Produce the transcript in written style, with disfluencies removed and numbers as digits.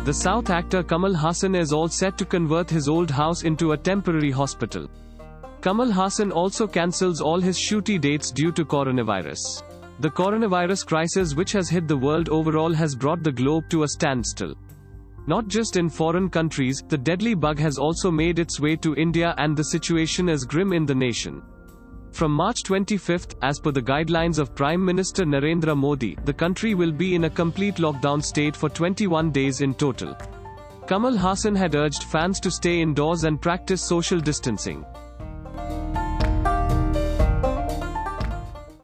The South actor Kamal Haasan is all set to convert his old house into a temporary hospital. Kamal Haasan also cancels all his shooting dates due to coronavirus. The coronavirus crisis, which has hit the world overall, has brought the globe to a standstill. Not just in foreign countries, the deadly bug has also made its way to India, and the situation is grim in the nation. From March 25, as per the guidelines of Prime Minister Narendra Modi, the country will be in a complete lockdown state for 21 days in total. Kamal Haasan had urged fans to stay indoors and practice social distancing.